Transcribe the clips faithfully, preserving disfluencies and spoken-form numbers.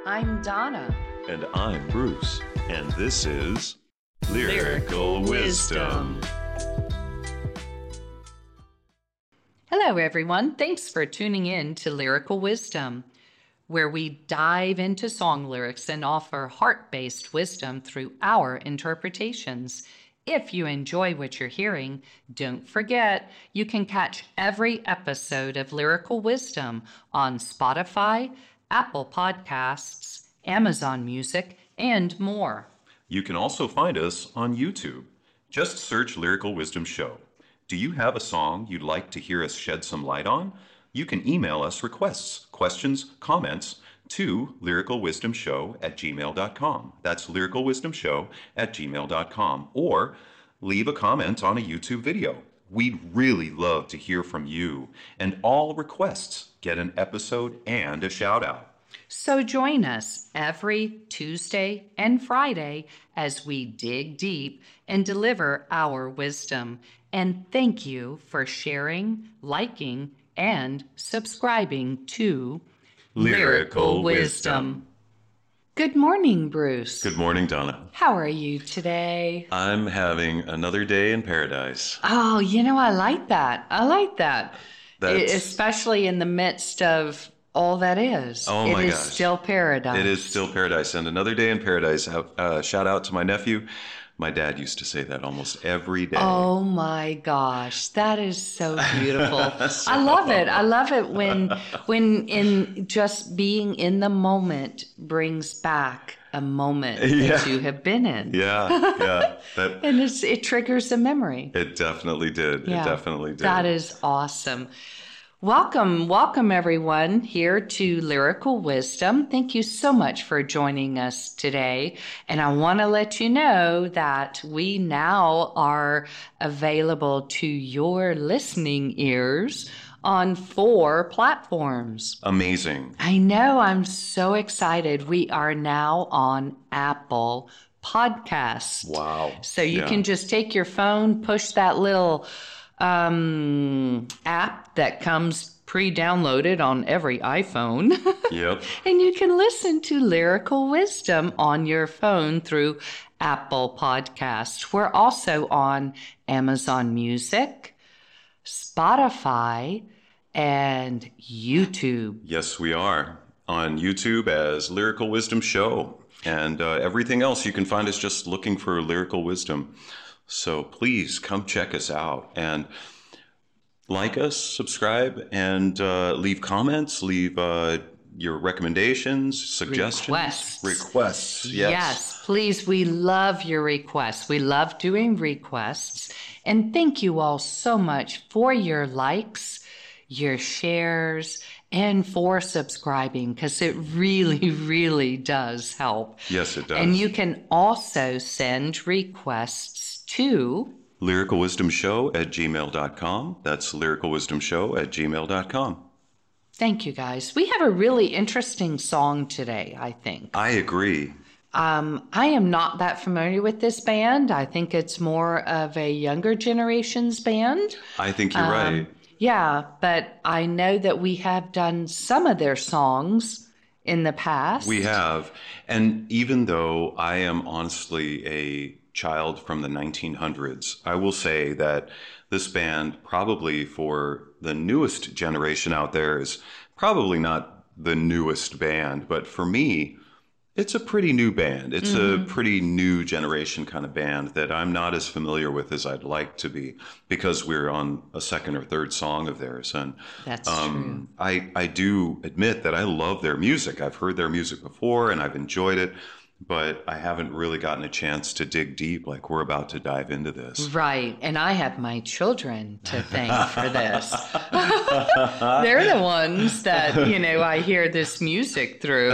I'm Donna. And I'm Bruce. And this is Lyrical, Lyrical Wisdom. Hello, everyone. Thanks for tuning in to Lyrical Wisdom, where we dive into song lyrics and offer heart-based wisdom through our interpretations. If you enjoy what you're hearing, don't forget you can catch every episode of Lyrical Wisdom on Spotify, Apple Podcasts, Amazon Music, and more. You can also find us on YouTube. Just search Lyrical Wisdom Show. Do you have a song you'd like to hear us shed some light on? You can email us requests, questions, comments to lyricalwisdomshow at gmail dot com. That's lyricalwisdomshow at gmail dot com. Or leave a comment on a YouTube video. We'd really love to hear from you. And all requests get an episode and a shout out. So join us every Tuesday and Friday as we dig deep and deliver our wisdom. And thank you for sharing, liking, and subscribing to Lyrical, Lyrical Wisdom. Wisdom. Good morning, Bruce. Good morning, Donna. How are you today? I'm having another day in paradise. Oh, you know, I like that. I like that. That's... Especially in the midst of all that is. Oh my gosh. It is still paradise. It is still paradise. And another day in paradise. Uh, shout out to my nephew. My dad used to say that almost every day. Oh my gosh, that is so beautiful. so, I love it. I love it when when in just being in the moment brings back a moment yeah. that you have been in. Yeah, yeah. That, and it's, it triggers a memory. It definitely did. Yeah, it definitely did. That is awesome. Welcome, welcome everyone here to Lyrical Wisdom. Thank you so much for joining us today. And I want to let you know that we now are available to your listening ears on four platforms. Amazing. I know, I'm so excited. We are now on Apple Podcasts. Wow. So you yeah. can just take your phone, push that little um app that comes pre-downloaded on every iPhone. Yep. And you can listen to Lyrical Wisdom on your phone through Apple Podcasts. We're also on Amazon Music, Spotify, and YouTube. Yes, we are on YouTube as Lyrical Wisdom Show, and uh, everything else you can find us just looking for Lyrical Wisdom. So please come check us out and like us, subscribe, and uh, leave comments, leave uh, your recommendations, suggestions. Requests. Requests, yes. Yes, please. We love your requests. We love doing requests. And thank you all so much for your likes, your shares, and for subscribing, because it really, really does help. Yes, it does. And you can also send requests to lyricalwisdomshow at gmail dot com. That's lyricalwisdomshow at gmail dot com. Thank you, guys. We have a really interesting song today, I think. I agree. Um, I am not that familiar with this band. I think it's more of a younger generation's band. I think you're um, right. Yeah, but I know that we have done some of their songs in the past. We have. And even though I am honestly a child from the nineteen hundreds, I will say that this band, probably for the newest generation out there, is probably not the newest band, but for me, it's a pretty new band. It's mm-hmm. a pretty new generation kind of band that I'm not as familiar with as I'd like to be, because we're on a second or third song of theirs. And that's um, true. I, I do admit that I love their music. I've heard their music before and I've enjoyed it, but I haven't really gotten a chance to dig deep like we're about to dive into this. Right. And I have my children to thank for this. They're the ones that, you know, I hear this music through.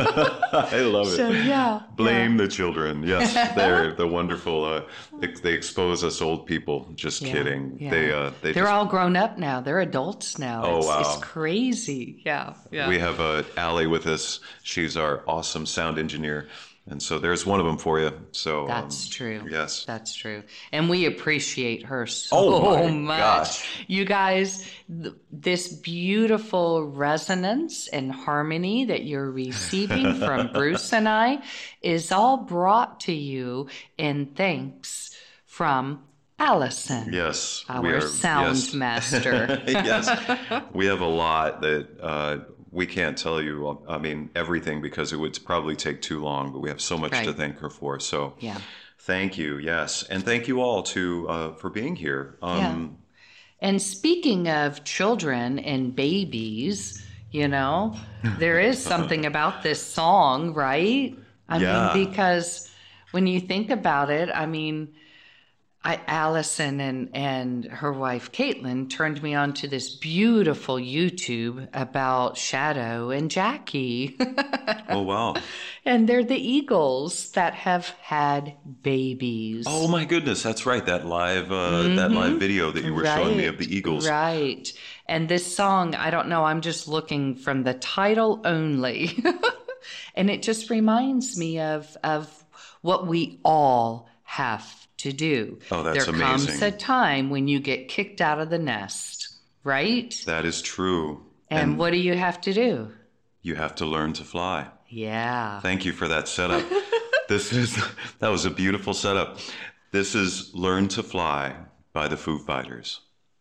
I love it. So, yeah. Blame yeah. the children. Yes, they're the wonderful. Uh, they expose us old people. Just yeah, kidding. Yeah. They, uh, they They're just... all grown up now. They're adults now. Oh, it's, wow. It's crazy. Yeah. yeah. We have uh, Allie with us. She's our awesome sound engineer. And so there's one of them for you. So That's um, true. yes. That's true. And we appreciate her Oh so my much. gosh. You guys, th- this beautiful resonance and harmony that you're receiving from Bruce and I is all brought to you in thanks from Allison, Yes, our we are. sound Yes. master. Yes, we have a lot that uh, we can't tell you. I mean, everything, because it would probably take too long, but we have so much to Right. thank her for. So Yeah. thank you. Yes. And thank you all to uh, for being here. Um, And speaking of children and babies, you know, there is something about this song, right? I Yeah. mean, because when you think about it, I mean, I, Allison and, and her wife Caitlin turned me on to this beautiful YouTube about Shadow and Jackie. oh, wow. And they're the eagles that have had babies. Oh, my goodness. That's right. That live, uh, that live video that you were showing me of the Eagles. Right. And this song, I don't know, I'm just looking from the title only. And it just reminds me of, of what we all have to do. Oh, that's there amazing. comes a time when you get kicked out of the nest, right? That is true. And, what do you have to do? You have to learn to fly. Yeah. Thank you for that setup. This is that was a beautiful setup. This is Learn to Fly by the Foo Fighters.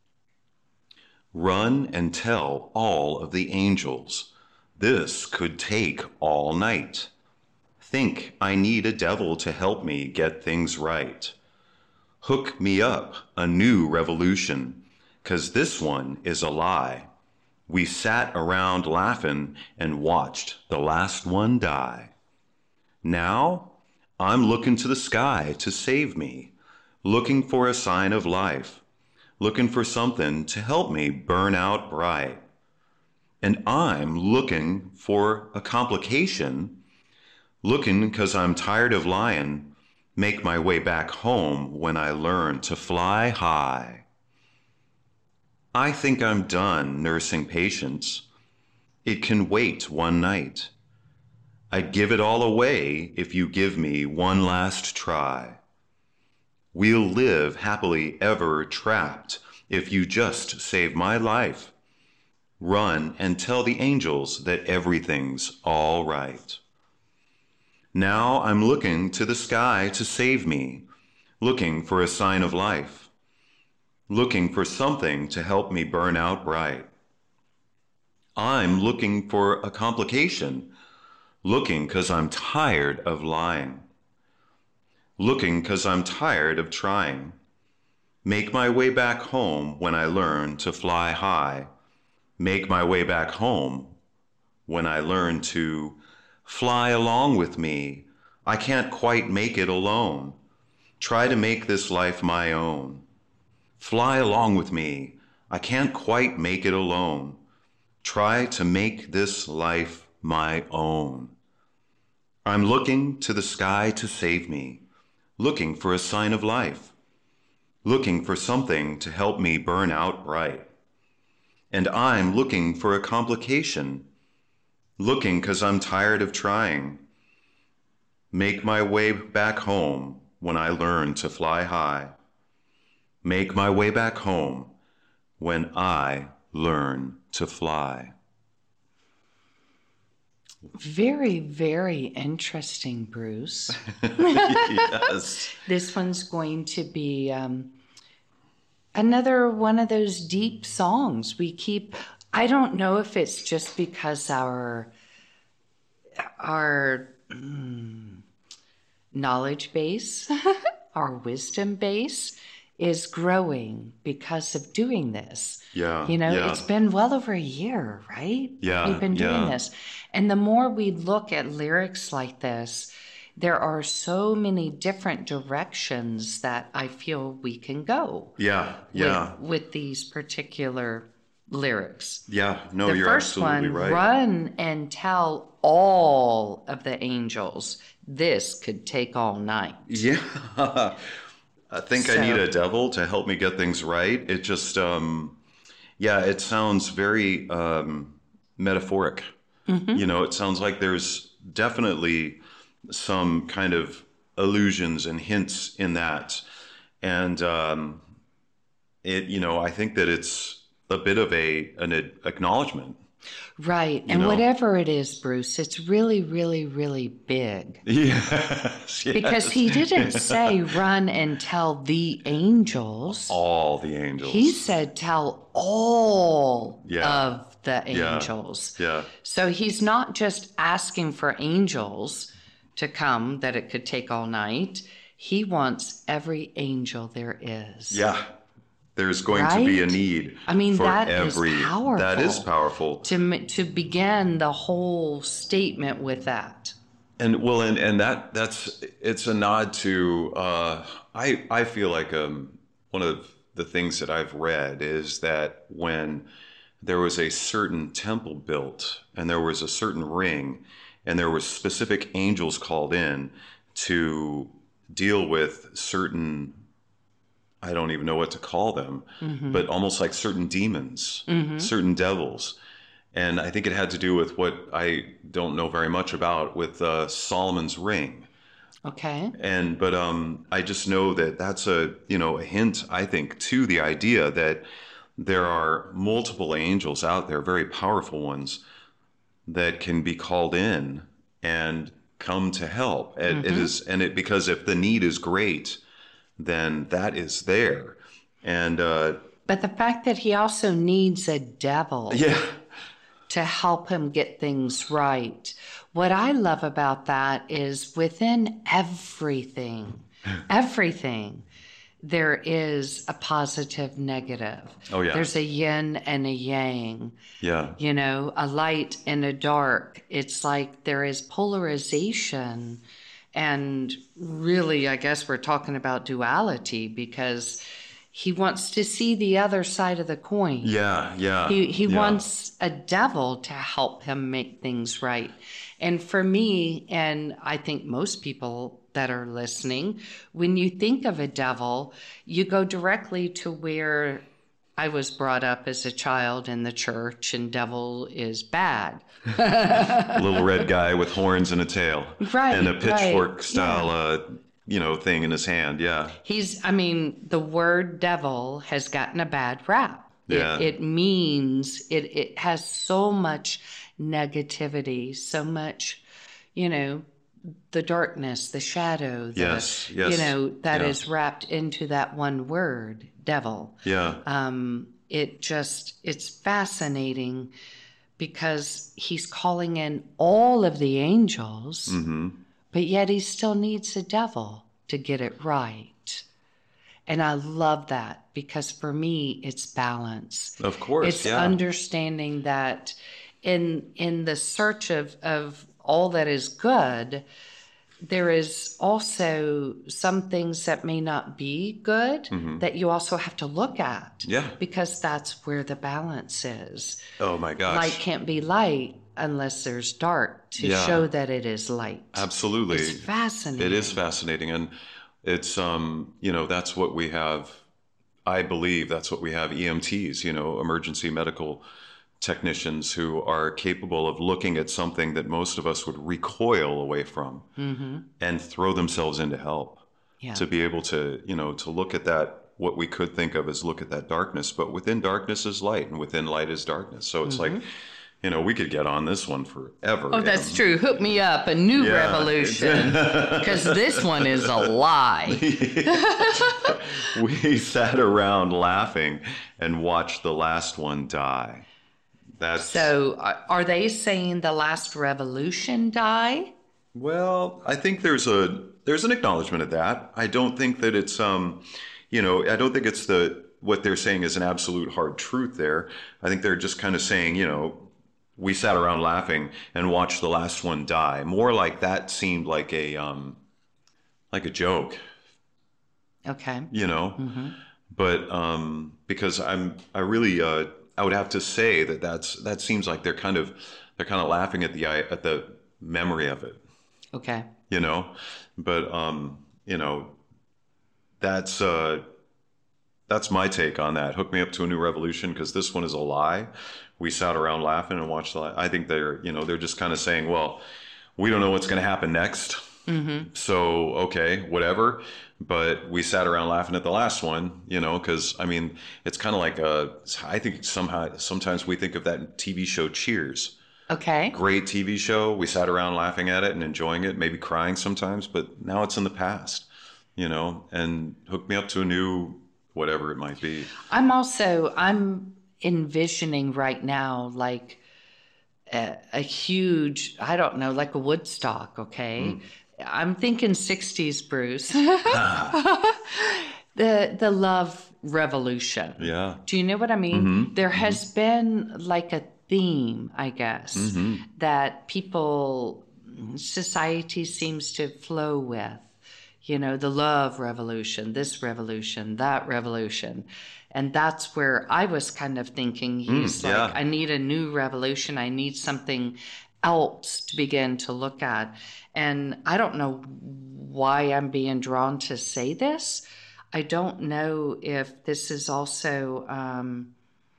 Run and tell all of the angels. This could take all night. Think I need a devil to help me get things right. Hook me up a new revolution, 'cause this one is a lie. We sat around laughing and watched the last one die. Now I'm looking to the sky to save me, looking for a sign of life, looking for something to help me burn out bright. And I'm looking for a complication, looking 'cause I'm tired of lying, make my way back home when I learn to fly high. I think I'm done nursing patience. It can wait one night. I'd give it all away if you give me one last try. We'll live happily ever trapped if you just save my life. Run and tell the angels that everything's all right. Now I'm looking to the sky to save me, looking for a sign of life, looking for something to help me burn out bright. I'm looking for a complication, looking 'cause I'm tired of lying, looking 'cause I'm tired of trying. Make my way back home when I learn to fly high. Make my way back home when I learn to fly along with me. I can't quite make it alone. Try to make this life my own. Fly along with me. I can't quite make it alone. Try to make this life my own. I'm looking to the sky to save me, looking for a sign of life, looking for something to help me burn out bright. And I'm looking for a complication, looking 'cause I'm tired of trying. Make my way back home when I learn to fly high. Make my way back home when I learn to fly. Very, very interesting, Bruce. Yes. This one's going to be um, another one of those deep songs we keep. I don't know if it's just because our our mm, knowledge base, our wisdom base is growing because of doing this. Yeah. You know, yeah. it's been well over a year, right? Yeah, We've been doing yeah. this. And the more we look at lyrics like this, there are so many different directions that I feel we can go Yeah. Yeah. with, with these particular lyrics. Yeah. No, The you're first absolutely one, right. run and tell all of the angels, this could take all night. Yeah. I think I So- need a devil to help me get things right. It just, um, yeah, it sounds very um, metaphoric. Mm-hmm. You know, it sounds like there's definitely some kind of allusions and hints in that. And um, it, you know, I think that it's a bit of a an acknowledgement. Right. You And know? whatever it is, Bruce, it's really, really, really big. Yes, Because yes. he didn't say run and tell the angels. All the angels. He said tell all Yeah. of the Yeah. angels. Yeah. So he's not just asking for angels to come, that it could take all night. He wants every angel there is. Yeah. There's going to be a Right? need I mean, for that is every. powerful. That is powerful. To, ma- to begin the whole statement with that. And well, and, and that that's it's a nod to uh, I I feel like um, one of the things that I've read is that when there was a certain temple built and there was a certain ring and there were specific angels called in to deal with certain, I don't even know what to call them, mm-hmm. but almost like certain demons, mm-hmm. certain devils. And I think it had to do with what I don't know very much about with uh, Solomon's ring. Okay. And but um, I just know that that's a you know a hint, I think, to the idea that there are multiple angels out there, very powerful ones, that can be called in and come to help. And mm-hmm. it is, and it because if the need is great, then that is there. And uh, but the fact that he also needs a devil. Yeah. To help him get things right. What I love about that is within everything, everything, there is a positive, negative. Oh, yeah. There's a yin and a yang. Yeah. You know, a light and a dark. It's like there is polarization. And really, I guess we're talking about duality because he wants to see the other side of the coin. Yeah, yeah. He he yeah. wants a devil to help him make things right. And for me, and I think most people that are listening, when you think of a devil, you go directly to where I was brought up as a child in the church, and devil is bad. A little red guy with horns and a tail. Right. And a pitchfork right. style yeah. uh you know, thing in his hand. Yeah. He's, I mean, the word devil has gotten a bad rap. Yeah. It, it means, it, it has so much negativity, so much, you know, the darkness, the shadow, the, yes, yes. you know, that yeah. is wrapped into that one word, devil. Yeah. Um, it just, it's fascinating because he's calling in all of the angels. Mm-hmm. But yet he still needs a devil to get it right. And I love that because for me, it's balance. Of course, It's yeah. understanding that in in the search of, of all that is good, there is also some things that may not be good mm-hmm. that you also have to look at. Yeah. Because that's where the balance is. Oh, my gosh. Light can't be light unless there's dark to yeah. show that it is light. Absolutely. It's fascinating. It is fascinating. And it's, um, you know, that's what we have, I believe that's what we have E M Ts, you know, emergency medical technicians who are capable of looking at something that most of us would recoil away from mm-hmm. and throw themselves in to help. Yeah. To be able to, you know, to look at that, what we could think of as look at that darkness, but within darkness is light and within light is darkness. So it's mm-hmm. like, you know, we could get on this one forever. Oh, that's um, true. Hook me up. A new yeah. revolution. Because this one is a lie. We sat around laughing and watched the last one die. That's So are they saying the last revolution die? Well, I think there's a there's an acknowledgement of that. I don't think that it's um, you know, I don't think it's the what they're saying is an absolute hard truth there. I think they're just kind of saying, you know, we sat around laughing and watched the last one die. More like that seemed like a um, like a joke. Okay. You know, mm-hmm. but um, because I'm I really uh, I would have to say that that's that seems like they're kind of they're kind of laughing at the at the memory of it. Okay. You know, but um, you know, that's uh, that's my take on that. Hook me up to a new revolution because this one is a lie. We sat around laughing and watched the. I think they're, you know, they're just kind of saying, well, we don't know what's going to happen next. Mm-hmm. So, okay, whatever. But we sat around laughing at the last one, you know, because I mean, it's kind of like a, I think somehow, sometimes we think of that T V show Cheers. Okay. Great T V show. We sat around laughing at it and enjoying it, maybe crying sometimes, but now it's in the past, you know, and hook me up to a new whatever it might be. I'm also, I'm envisioning right now like a, a huge, I don't know, like a Woodstock, okay? Mm. I'm thinking sixties, Bruce. Ah. the the love revolution. Yeah. Do you know what I mean? Mm-hmm. There mm-hmm. has been like a theme, I guess, mm-hmm. that people, society seems to flow with. You know, the love revolution, this revolution, that revolution. And that's where I was kind of thinking, he's mm, yeah. like, I need a new revolution. I need something else to begin to look at. And I don't know why I'm being drawn to say this. I don't know if this is also um,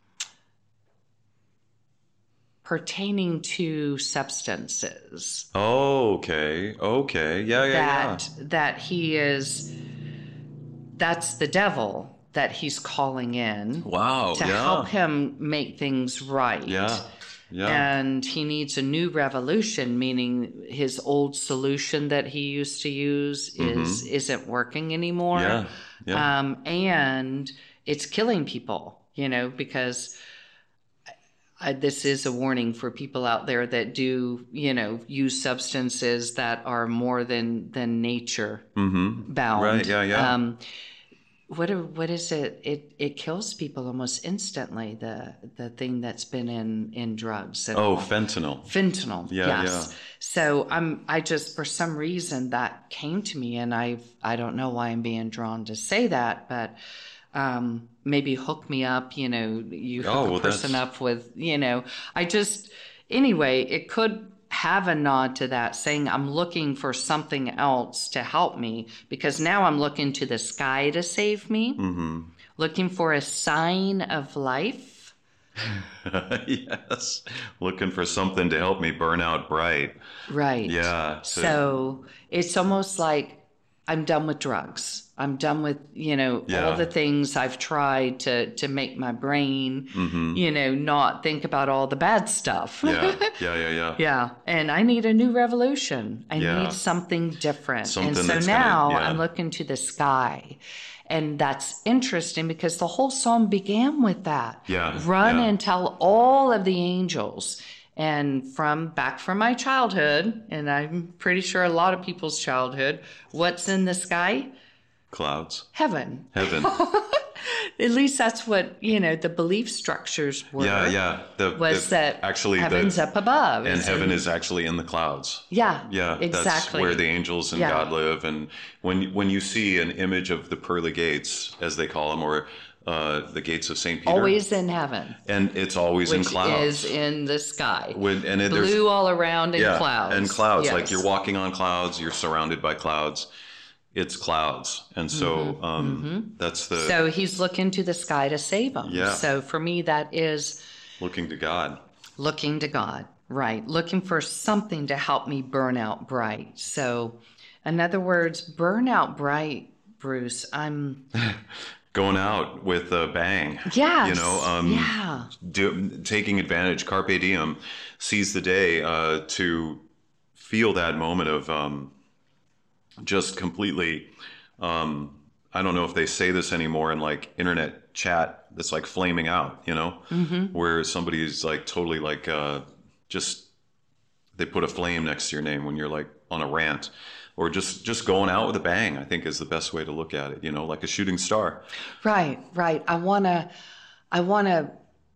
pertaining to substances. Oh, okay. Okay. Yeah, yeah, that, yeah. That he is, that's the devil that he's calling in. Wow. To yeah. help him make things right. Yeah. Yeah. And he needs a new revolution, meaning his old solution that he used to use is, mm-hmm. isn't working anymore. Yeah. Yeah. Um, and it's killing people, you know, because I, this is a warning for people out there that do, you know, use substances that are more than, than nature mm-hmm. bound. Right. Yeah. Yeah. Um, What what is it? It it kills people almost instantly. The the thing that's been in, in drugs. And oh, all. fentanyl. Fentanyl. Yeah, yes. yeah. So I'm I just for some reason that came to me, and I I don't know why I'm being drawn to say that, but um, maybe hook me up. You know, you hook oh, a well, person that's... up with. You know, I just anyway. It could have a nod to that, saying I'm looking for something else to help me, because now I'm looking to the sky to save me, mm-hmm. looking for a sign of life. Yes, looking for something to help me burn out bright. Right. Yeah. So, so it's almost like I'm done with drugs. I'm done with, you know, yeah. all the things I've tried to, to make my brain, mm-hmm. you know, not think about all the bad stuff. Yeah, yeah, yeah, yeah. Yeah, and I need a new revolution. I yeah. need something different. Something and so that's now gonna, yeah. I'm looking to the sky. And that's interesting because the whole song began with that. Yeah. Run yeah. and tell all of the angels. And from back from my childhood, and I'm pretty sure a lot of people's childhood, what's in the sky? Clouds. Heaven. Heaven. At least that's what, you know, the belief structures were. Yeah, yeah. The, was the, that actually heaven's the, up above. And heaven is actually in the clouds. Yeah, yeah, exactly. That's where the angels and yeah. God live. And when when you see an image of the pearly gates, as they call them, or uh, the gates of Saint Peter. Always in heaven. And it's always which in clouds. is in the sky. When, and it, Blue all around in yeah, clouds. And clouds. Yes. Like you're walking on clouds, you're surrounded by clouds. It's clouds. And so mm-hmm. Um, mm-hmm. that's the... So he's looking to the sky to save him. Yeah. So for me, that is... Looking to God. Looking to God, right. Looking for something to help me burn out bright. So in other words, burn out bright, Bruce, I'm... Going out with a bang. Yes. You know, um, yeah. do, taking advantage, carpe diem, seize the day uh, to feel that moment of... Um, just completely, um, I don't know if they say this anymore in like internet chat that's like flaming out, you know, mm-hmm. where somebody's like totally like uh, just, they put a flame next to your name when you're like on a rant, or just, just going out with a bang, I think is the best way to look at it, you know, like a shooting star. Right, right. I want to, I want to,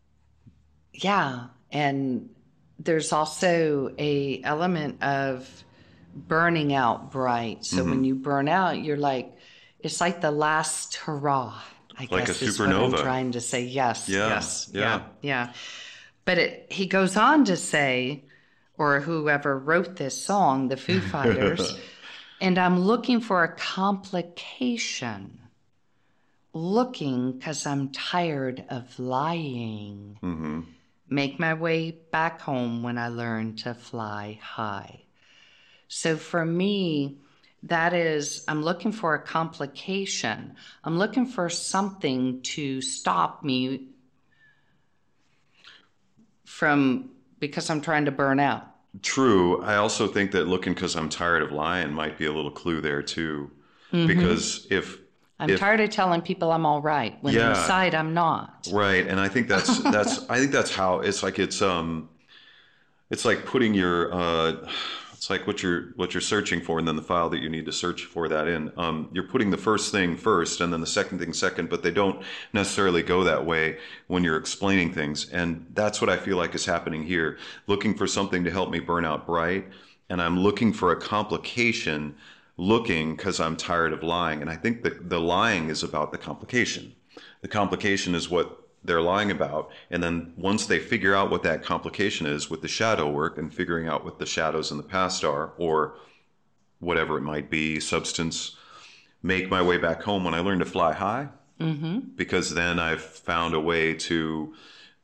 yeah. And there's also a element of burning out bright. So mm-hmm. when you burn out, you're like, it's like the last hurrah, I like guess a is supernova. what I'm trying to say. Yes, yeah, yes, yeah, yeah, yeah. But it, he goes on to say, or whoever wrote this song, the Foo Fighters, and I'm looking for a complication. Looking because I'm tired of lying. Mm-hmm. Make my way back home when I learn to fly high. So for me, that is, I'm looking for a complication. I'm looking for something to stop me from, because I'm trying to burn out. True. I also think that looking because I'm tired of lying might be a little clue there too. Mm-hmm. Because if I'm if, tired of telling people I'm all right when yeah, inside I'm not. Right. And I think that's that's I think that's how it's like it's um it's like putting your uh it's like what you're what you're searching for and then the file that you need to search for that in. Um, you're putting the first thing first and then the second thing second, but they don't necessarily go that way when you're explaining things. And that's what I feel like is happening here. Looking for something to help me burn out bright, and I'm looking for a complication, looking because I'm tired of lying. And I think that the lying is about the complication. The complication is what they're lying about. And then once they figure out what that complication is with the shadow work and figuring out what the shadows in the past are, or whatever it might be, substance, make my way back home when I learn to fly high, mm-hmm. because then I've found a way to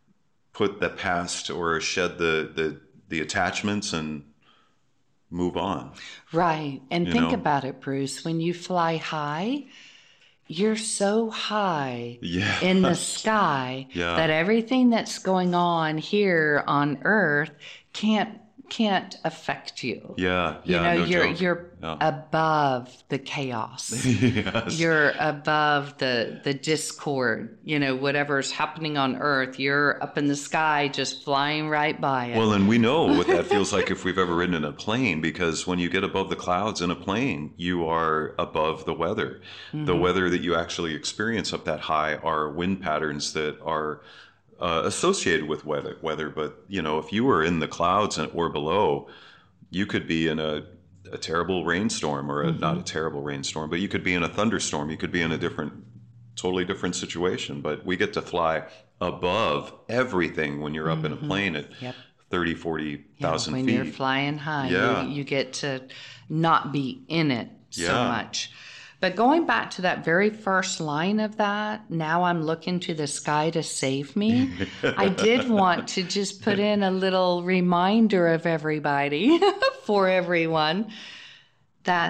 put the past or shed the, the, the attachments and move on. Right. And you think know? about it, Bruce, when you fly high, you're so high yeah. in the sky yeah. that everything that's going on here on Earth can't can't affect you. Yeah, you yeah, know, no you're joke. you're yeah. above the chaos. yes. You're above the the discord. You know, whatever's happening on Earth, you're up in the sky, just flying right by it. Well, and we know what that feels like if we've ever ridden in a plane, because when you get above the clouds in a plane, you are above the weather. Mm-hmm. The weather that you actually experience up that high are wind patterns that are Uh, associated with weather, weather. But, you know, if you were in the clouds or below, you could be in a, a terrible rainstorm or a, mm-hmm. not a terrible rainstorm, but you could be in a thunderstorm. You could be in a different, totally different situation. But we get to fly above everything when you're up mm-hmm. in a plane at yep. thirty, forty thousand yeah, when feet. When you're flying high, yeah. you, you get to not be in it so yeah. much. But going back to that very first line of that, now I'm looking to the sky to save me. I did want to just put in a little reminder of everybody, for everyone, that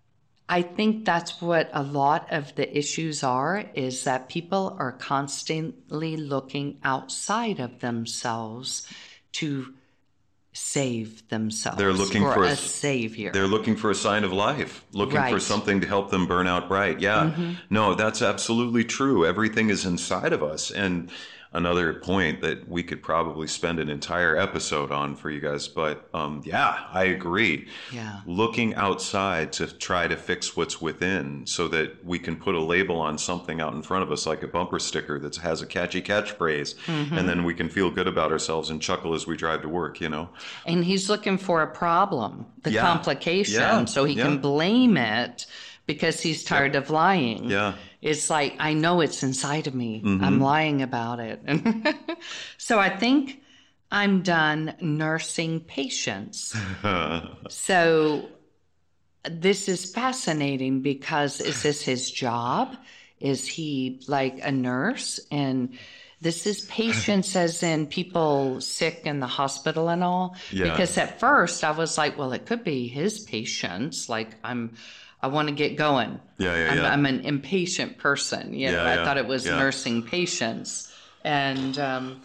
I think that's what a lot of the issues are, is that people are constantly looking outside of themselves to save themselves. They're looking for, for a, a savior. They're looking for a sign of life, looking right. for something to help them burn out bright. Yeah, mm-hmm. no, that's absolutely true. Everything is inside of us. And another point that we could probably spend an entire episode on for you guys. But um, yeah, I agree. Yeah. Looking outside to try to fix what's within so that we can put a label on something out in front of us, like a bumper sticker that has a catchy catchphrase. Mm-hmm. And then we can feel good about ourselves and chuckle as we drive to work, you know? And he's looking for a problem, the yeah. complication, yeah. so he yeah. can blame it because he's tired yep. of lying. Yeah. It's like, I know it's inside of me. Mm-hmm. I'm lying about it. So I think I'm done nursing patients. So this is fascinating because is this his job? Is he like a nurse? And this is patients as in people sick in the hospital and all. Yeah. Because at first I was like, well, it could be his patients. Like I'm... I want to get going. Yeah, yeah, I'm, yeah. I'm an impatient person. You know, yeah, I yeah, thought it was yeah. nursing patients. And um,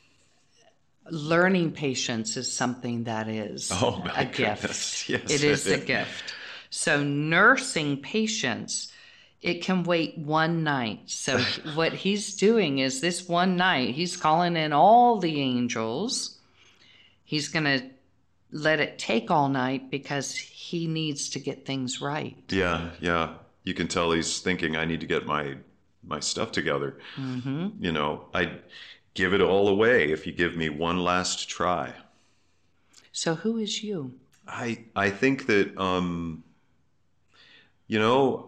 learning patience is something that is oh, my a gift. Goodness. Yes, it is a gift. So nursing patience, it can wait one night. So what he's doing is this one night, he's calling in all the angels. He's going to let it take all night because he needs to get things right. Yeah, yeah. You can tell he's thinking, I need to get my my stuff together. Mm-hmm. You know, I'd give it all away if you give me one last try. So who is you? I I think that, um, you know,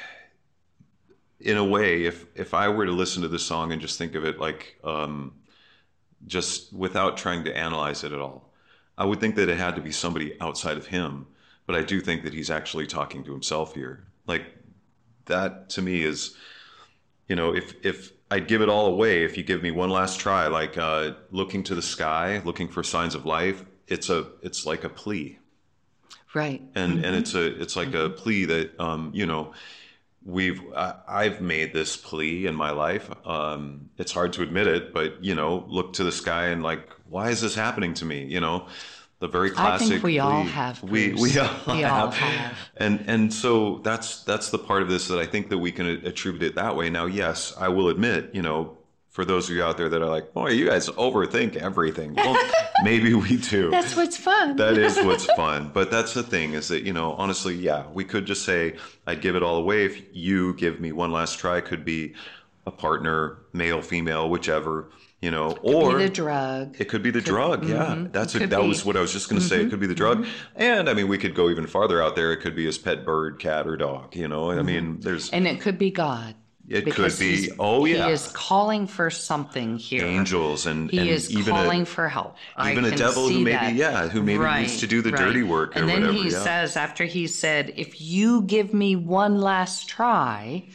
in a way, if, if I were to listen to this song and just think of it like um, just without trying to analyze it at all, I would think that it had to be somebody outside of him, but I do think that he's actually talking to himself here. Like that to me is, you know, if if I'd give it all away, if you give me one last try, like uh, looking to the sky, looking for signs of life, it's a it's like a plea. Right. And Mm-hmm. and it's a it's like mm-hmm. a plea that um, you know, we've I, I've made this plea in my life. Um, it's hard to admit it, but you know, look to the sky and like, why is this happening to me? You know, the very classic. I think we plea. all have. We Bruce. we all, we have. all have. And and so that's that's the part of this that I think that we can attribute it that way. Now, yes, I will admit, you know, for those of you out there that are like, boy, you guys overthink everything. Well, maybe we do. That's what's fun. That is what's fun. But that's the thing is that, you know, honestly, yeah, we could just say, I'd give it all away if you give me one last try. It could be a partner, male, female, whichever, you know, it or could be the drug. It could be the could, drug. Mm-hmm. Yeah. That's it. That be. was what I was just going to mm-hmm. say. It could be the drug. Mm-hmm. And I mean, we could go even farther out there. It could be his pet bird, cat, or dog, you know, mm-hmm. I mean, there's. And it could be God. It could be. Oh, yeah. He is calling for something here. Angels and he and is even calling a, for help. Even I a devil who maybe, that. yeah, who maybe right, needs to do the right. dirty work or and then whatever. he yeah. says, after he said, if you give me one last try,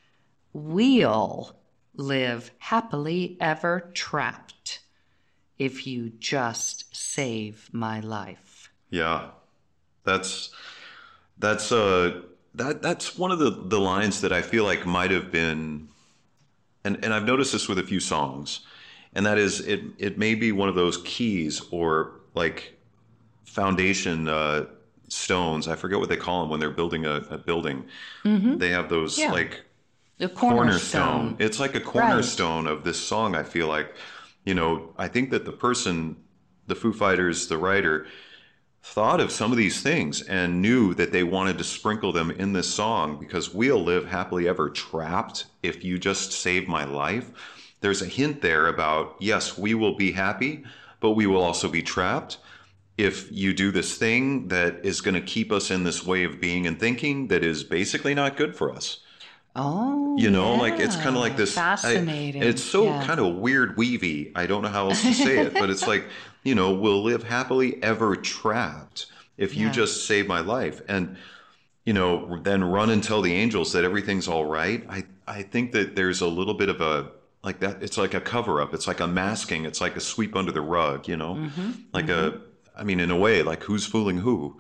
we'll live happily ever trapped if you just save my life. Yeah, that's that's uh that that's one of the the lines that I feel like might have been, and and I've noticed this with a few songs, and that is it it may be one of those keys or like foundation uh, stones. I forget what they call them when they're building a, a building. Mm-hmm. They have those yeah. like the cornerstone. cornerstone. It's like a cornerstone right. of this song. I feel like, you know, I think that the person, the Foo Fighters, the writer, thought of some of these things and knew that they wanted to sprinkle them in this song because we'll live happily ever trapped if you just save my life. There's a hint there about, yes, we will be happy, but we will also be trapped if you do this thing that is going to keep us in this way of being and thinking that is basically not good for us. Oh, you know, yeah. like it's kind of like this. Fascinating. I, it's so yeah. kind of weird, weavy. I don't know how else to say it, but it's like, you know, we'll live happily ever trapped if you yeah. just save my life. And, you know, then run and tell the angels that everything's all right. I, I think that there's a little bit of a, like that. It's like a cover up. It's like a masking. It's like a sweep under the rug, you know, mm-hmm. like mm-hmm. a, I mean, in a way, like who's fooling who?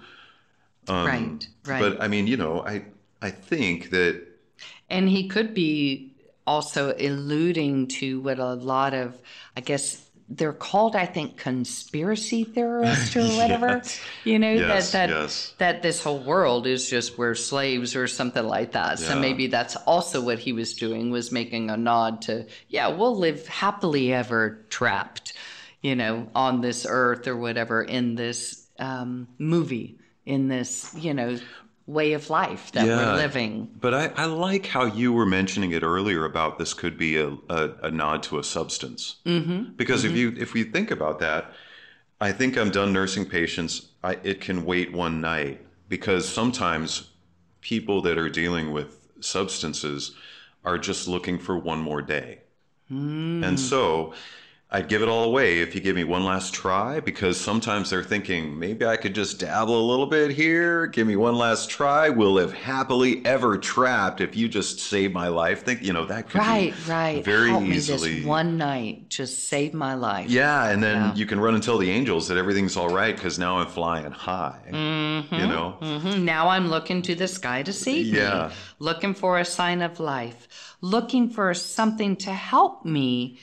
Um, right, right. But I mean, you know, I, I think that. And he could be also alluding to what a lot of, I guess, they're called, I think, conspiracy theorists or whatever. yes. You know, yes, that that, yes. that this whole world is just we're slaves or something like that. Yeah. So maybe that's also what he was doing, was making a nod to, yeah, we'll live happily ever trapped, you know, on this earth or whatever in this um, movie, in this, you know, way of life that yeah, we're living. But I, I like how you were mentioning it earlier about this could be a, a, a nod to a substance. Mm-hmm. Because mm-hmm. if you if we think about that, I think I'm done nursing patients. I, it can wait one night, because sometimes people that are dealing with substances are just looking for one more day. Mm. And so I'd give it all away if you give me one last try, because sometimes they're thinking, maybe I could just dabble a little bit here. Give me one last try. We'll live happily ever trapped if you just save my life. Think, you know, that could right, be right. very Help easily. Me this one night, just save my life. Yeah, and then yeah. you can run and tell the angels that everything's all right because now I'm flying high. Mm-hmm, you know, mm-hmm. Now I'm looking to the sky to save yeah. me, looking for a sign of life, looking for something to help me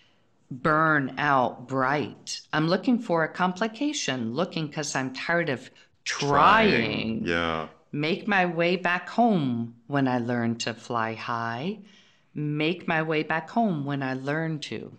burn out bright. I'm looking for a complication, looking because I'm tired of trying. trying. Yeah. Make my way back home when I learn to fly high. Make my way back home when I learn to.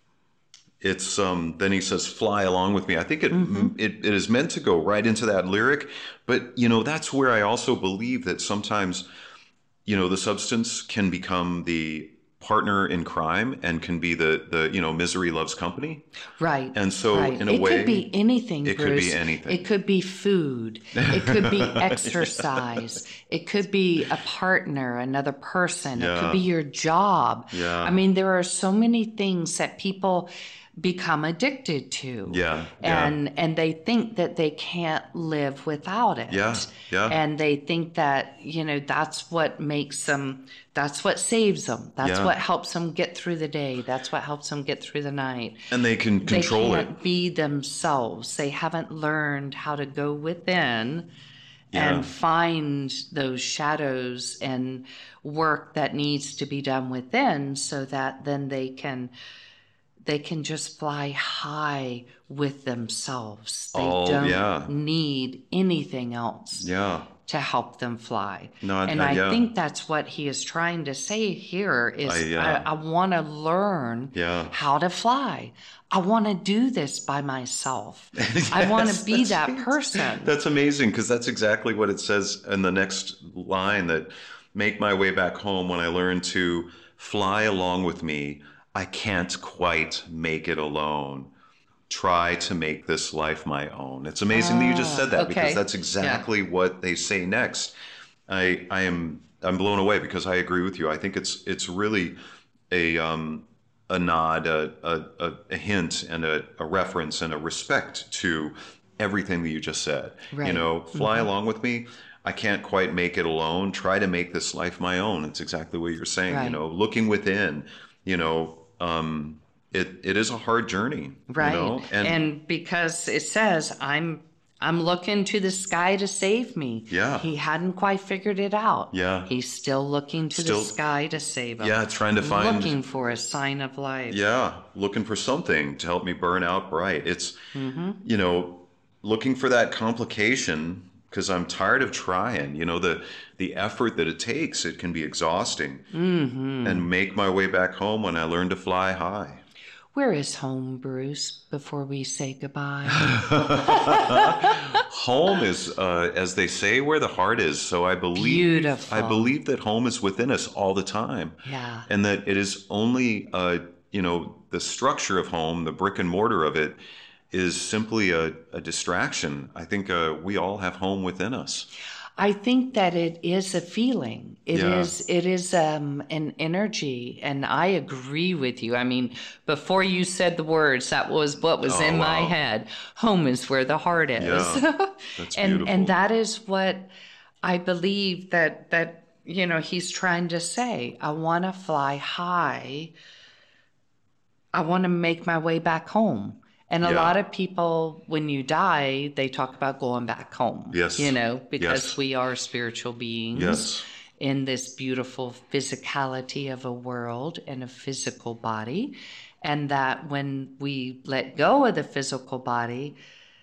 It's um then he says, fly along with me. I think it, mm-hmm. it it is meant to go right into that lyric, but you know, that's where I also believe that sometimes, you know, the substance can become the partner in crime and can be the the you know, misery loves company. Right. And so right. in a it way, it could be anything. It Bruce. could be anything. It could be food. It could be exercise. yeah. It could be a partner, another person. Yeah. It could be your job. Yeah. I mean, there are so many things that people become addicted to. Yeah, yeah. And and they think that they can't live without it. Yeah, yeah. And they think that, you know, that's what makes them, that's what saves them. That's Yeah. what helps them get through the day. That's what helps them get through the night. And they can control they it. can't be themselves. They haven't learned how to go within Yeah. and find those shadows and work that needs to be done within, so that then they can they can just fly high with themselves. They Oh, don't yeah. need anything else Yeah. to help them fly. No, I- and I- I yeah. think that's what he is trying to say here is I, yeah. I, I want to learn Yeah. how to fly. I want to do this by myself. I want Yes, to be that's that right. person. That's amazing, because that's exactly what it says in the next line, that make my way back home when I learn to fly along with me. I can't quite make it alone. Try to make this life my own. It's amazing that you just said that, okay. because that's exactly what they say next. I I am I'm blown away, because I agree with you. I think it's it's really a um, a nod, a, a, a hint, and a, a reference and a respect to everything that you just said. You Right. know, fly along with me. I can't quite make it alone. Try to make this life my own. It's exactly what you're saying. You Right. know, looking within. You know, um, it it is a hard journey. Right. You know? and, because it says I'm I'm looking to the sky to save me. Yeah. He hadn't quite figured it out. Yeah. He's still looking to Still- the sky to save him. Yeah, trying to find- looking for a sign of life. Yeah, looking for something to help me burn out bright. It's, Mm-hmm. you know, looking for that complication, because I'm tired of trying. You know, the the effort that it takes, it can be exhausting. Mm-hmm. And make my way back home when I learn to fly high. Where is home, Bruce, before we say goodbye? Home is, uh, as they say, where the heart is. So I believe, Beautiful. I believe that home is within us all the time. Yeah. And that it is only, uh, you know, the structure of home, the brick and mortar of it, is simply a, a distraction. I think uh, we all have home within us. I think that it is a feeling. It Yeah. is it is um, an energy, and I agree with you. I mean, before you said the words, that was what was Oh, in my wow. head. Home is where the heart is. Yeah, that's and beautiful. and that is what I believe that that you know he's trying to say. I want to fly high. I want to make my way back home. And a Yeah. lot of people, when you die, they talk about going back home. Yes. You know, because Yes. we are spiritual beings Yes. in this beautiful physicality of a world and a physical body. And that when we let go of the physical body,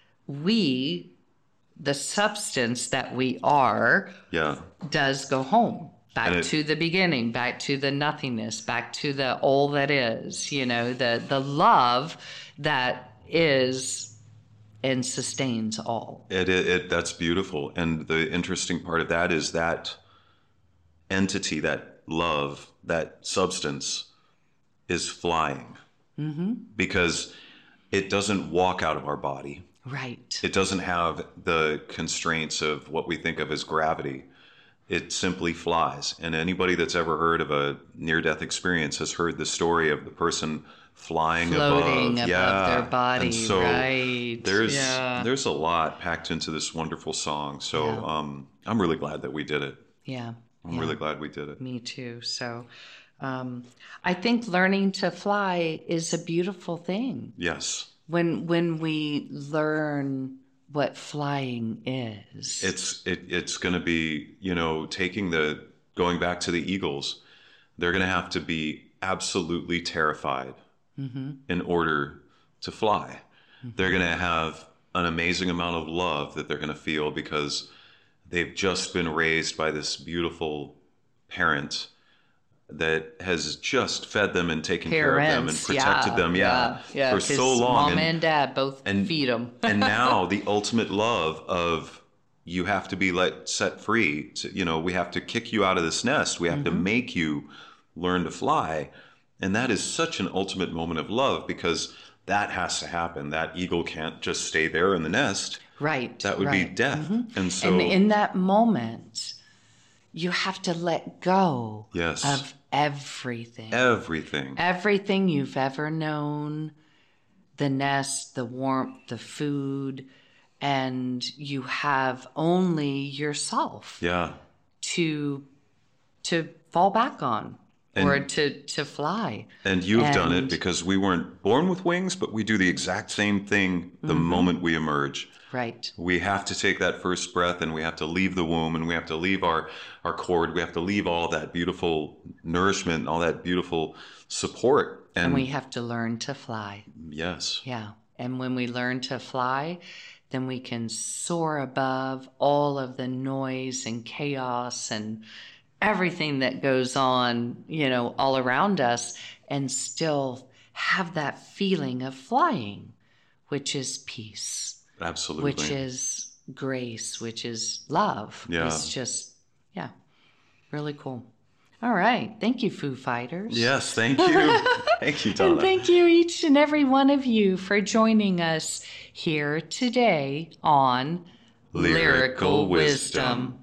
we, the substance that we are, Yeah. does go home. Back And it- to the beginning, back to the nothingness, back to the all that is, you know, the the love that is and sustains all. It, it, it that's beautiful. And the interesting part of that is that entity, that love, that substance is flying. Mm-hmm. Because it doesn't walk out of our body. Right. It doesn't have the constraints of what we think of as gravity. It simply flies. And anybody that's ever heard of a near-death experience has heard the story of the person flying Floating above, yeah. their body, and so right. There's yeah. there's a lot packed into this wonderful song. So Yeah. um, I'm really glad that we did it. yeah. I'm yeah. really glad we did it. Me too. So um, I think learning to fly is a beautiful thing. Yes. When when we learn what flying is. It's it, it's going to be, you know, taking the going back to the eagles. They're going to have to be absolutely terrified Mm-hmm. in order to fly. Mm-hmm. They're going to have an amazing amount of love that they're going to feel because they've just been raised by this beautiful parent that has just fed them and taken care of them and Parents, protected yeah, them, yeah, yeah, for 'cause so long. Mom and, dad both and- feed them. and now the ultimate love of you have to be let set free. To, you know, we have to kick you out of this nest. We have Mm-hmm. to make you learn to fly. And that is such an ultimate moment of love because that has to happen. That eagle can't just stay there in the nest. Right. That would be right. death. And so, And in that moment, you have to let go yes, of everything. everything. Everything you've ever known, the nest, the warmth, the food, and you have only yourself Yeah. to to fall back on And- or to, to fly. And you've done it And- because we weren't born with wings, but we do the exact same thing the moment we emerge. Right. We have to take that first breath and we have to leave the womb and we have to leave our, our cord. We have to leave all that beautiful nourishment, all that beautiful support. And, And we have to learn to fly. yes. Yeah. And when we learn to fly, then we can soar above all of the noise and chaos and everything that goes on, you know, all around us, and still have that feeling of flying, which is peace, Absolutely. which is grace, which is love. Yeah. It's just, yeah, really cool. All right. Thank you, Foo Fighters. Yes, thank you. Thank you, Donna. And thank you, each and every one of you, for joining us here today on Lyrical Lyrical Wisdom. Wisdom.